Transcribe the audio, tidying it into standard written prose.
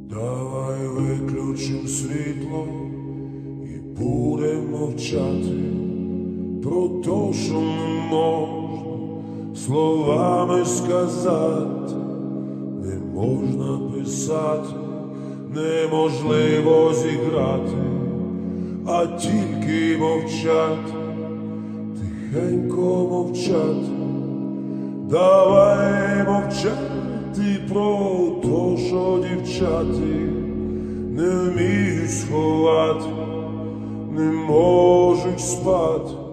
Давай виключим світло і будемо мовчати про те, що не можна словами сказати, не можна писати, неможливо зіграти, а тільки мовчати, тихенько мовчати. Давай мовчати про те, що дівчати не вміють сховати, не можуть спати.